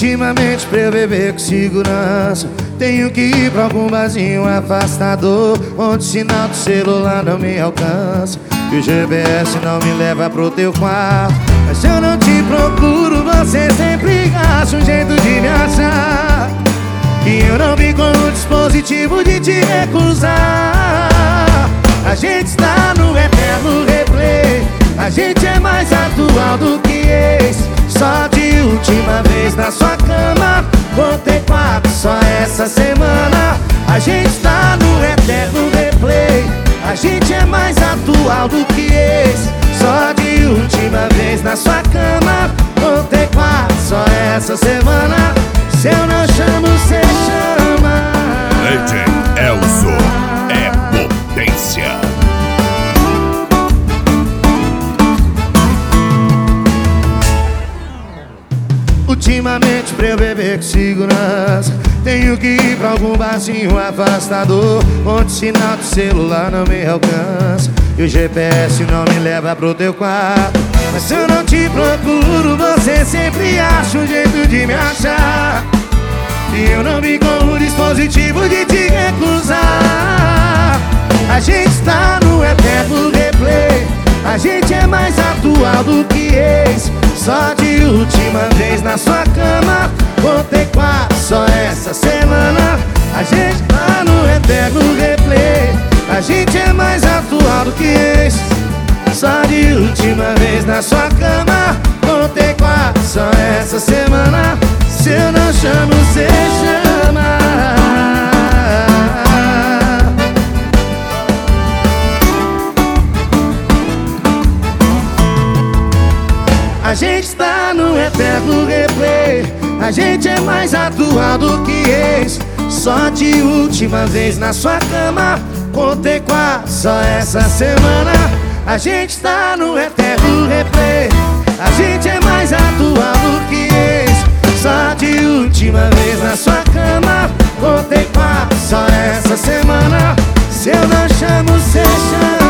Ultimamente pra eu beber com segurança, tenho que ir pra algum barzinho afastador, onde o sinal do celular não me alcança e o GPS não me leva pro teu quarto. Mas se eu não te procuro, você sempre acha um jeito de me achar, e eu não vim com o dispositivo de te recusar. A gente está no eterno replay, a gente é mais atual do que ex. Só de última vez na sua cama, contei 4 só essa semana. A gente tá no eterno replay, a gente é mais atual do que ex. Só de última vez na sua cama, contei 4 só essa semana. Se eu não chamo, cê chama. Legend Elzo é potência. Ultimamente pra eu beber com segurança, tenho que ir pra algum barzinho afastador, onde o sinal do celular não me alcança e o GPS não me leva pro teu quarto. Mas se eu não te procuro, você sempre acha um jeito de me achar, e eu não vim com o dispositivo de te recusar. A gente tá no eterno replay, a gente é mais atual do que ex. Só de última vez na sua cama, contei 4 só essa semana. A gente tá no eterno replay, a gente é mais atual do que ex. Só de última vez na sua cama, contei 4 só essa semana. Se eu não chamo, cê chama. A gente tá no eterno replay, a gente é mais atual do que ex. Só de última vez na sua cama, contei 4 só essa semana. A gente tá no eterno replay, a gente é mais atual do que ex. Só de última vez na sua cama, contei 4 só essa semana. Se eu não chamo, cê chama.